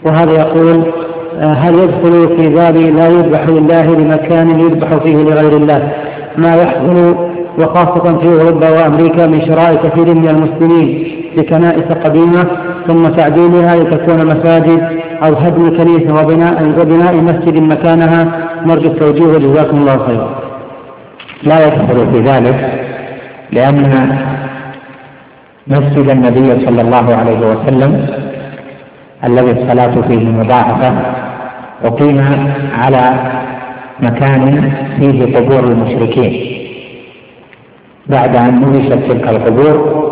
وهذا يقول: هل يدخل في باب لا يذبح لله لمكان يذبح فيه لغير الله ما يحصل وخاصة في أوروبا وأمريكا من شراء كثير من المسلمين بكنائس قديمة ثم تعديلها لتكون مساجد أو هدم كنيسة وبناء مسجد مكانها؟ نرجو التوجيه وجزاكم الله خيرا. لا يدخل في ذلك، لأن مسجد النبي صلى الله عليه وسلم الذي الصلاة فيه مضاعفة أقيم على مكان فيه قبور المشركين، بعد أن نبشت تلك القبور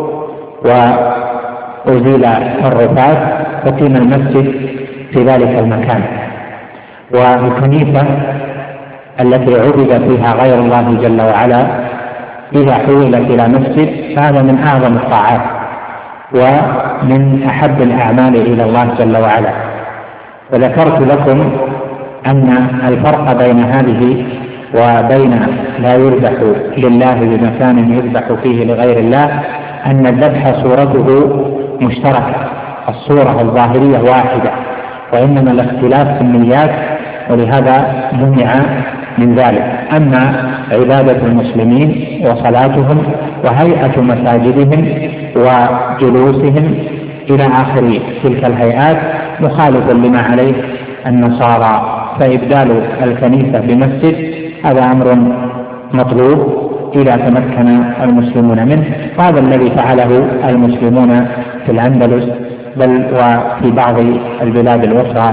وأزيل الرفات أقيم المسجد في ذلك المكان. والكنيسة التي عبد فيها غير الله جل وعلا إذا حولت إلى مسجد فهذا من أعظم الطاعات ومن أحب الأعمال إلى الله جل وعلا. وذكرت لكم أن الفرق بين هذه وبين لا يذبح لله بمكان يذبح فيه لغير الله أن الذبح صورته مشتركة، الصورة الظاهرية واحدة، وإنما الاختلاف في النيات، ولهذا منع من ذلك. أما عبادة المسلمين وصلاتهم وهيئة مساجدهم وجلوسهم إلى آخر تلك الهيئات مخالف لما عليه النصارى، فإبدال الكنيسة بمسجد هذا أمر مطلوب إذا تمكن المسلمون منه، وهذا الذي فعله المسلمون في الأندلس بل وفي بعض البلاد الأخرى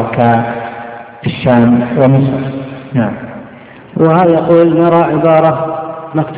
كالشام ومصر. نعم. وهذا يقول: نرى عبارة